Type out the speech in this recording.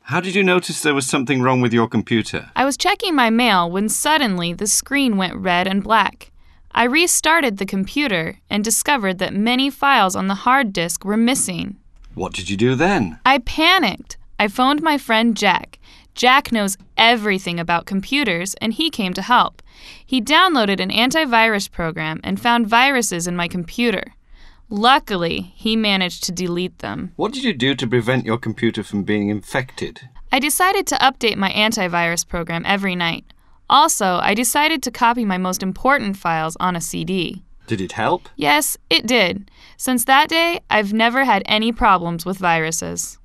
How did you notice there was something wrong with your computer? I was checking my mail when suddenly the screen went red and black. I restarted the computer and discovered that many files on the hard disk were missing. What did you do then? I panicked. I phoned my friend Jack. Jack knows everything about computers, and he came to help. He downloaded an antivirus program and found viruses in my computer. Luckily, he managed to delete them. What did you do to prevent your computer from being infected? I decided to update my antivirus program every night. Also, I decided to copy my most important files on a CD. Did it help? Yes, it did. Since that day, I've never had any problems with viruses.